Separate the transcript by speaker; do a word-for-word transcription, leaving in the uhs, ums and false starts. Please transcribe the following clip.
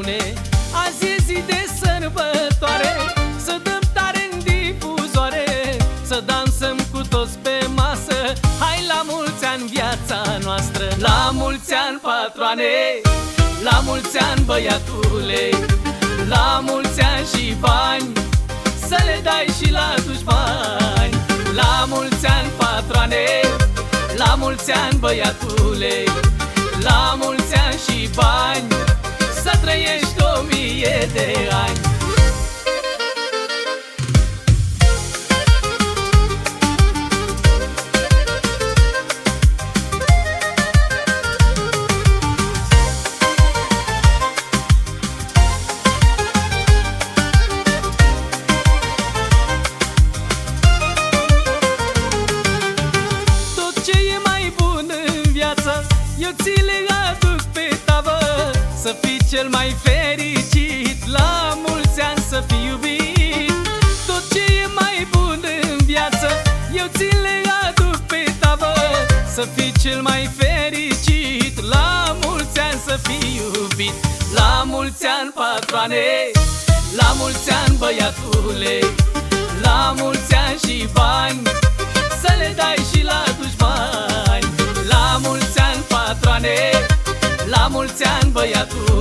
Speaker 1: bune. Azi e zi de sărbătoare, să dăm tare în difuzoare, să dansăm cu toți pe masă. Hai la mulți ani viața noastră, la mulți ani patroane, la mulți ani băiatule, la mulți ani și bani, să le dai și la dușmani. La mulți ani patroane, la mulți ani băiatule, la mulți ani și bani, să trăiești o mie de ani. Eu ți le aduc pe tavă, să fii cel mai fericit, la mulți ani să fii iubit. Tot ce e mai bun în viață, eu ți le aduc pe tavă, să fii cel mai fericit, la mulți ani să fii iubit. La mulți ani patroane, la mulți ani băiatule, la mulți ani și bani, să le dai și la dușmani. La mulți ani patroane, la mulți ani băiatul,